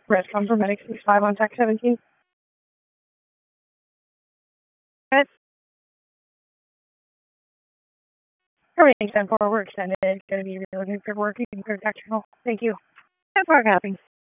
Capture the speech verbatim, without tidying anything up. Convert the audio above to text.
Rescom for Medic six five on Tech seventeen. Yes. Everything's done for. We're extended. It's going to be really good for working for technical. Thank you. That's what happened.